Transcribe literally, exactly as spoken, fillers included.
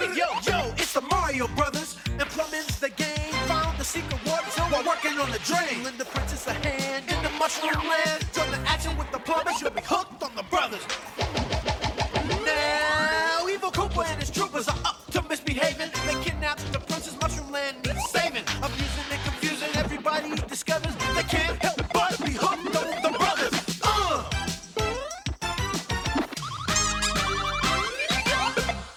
Yo, yo, it's the Mario Brothers, and plumbing's the game. Found the secret warp zone while working on the drain. Lend the princess a hand in the mushroom land. Join the action with the plumbers, you'll be hooked on the brothers. Now, Evil Koopa and his troopers are up to misbehaving. They kidnapped the princess, mushroom land needs saving. Abusing and confusing, everybody discovers they can't help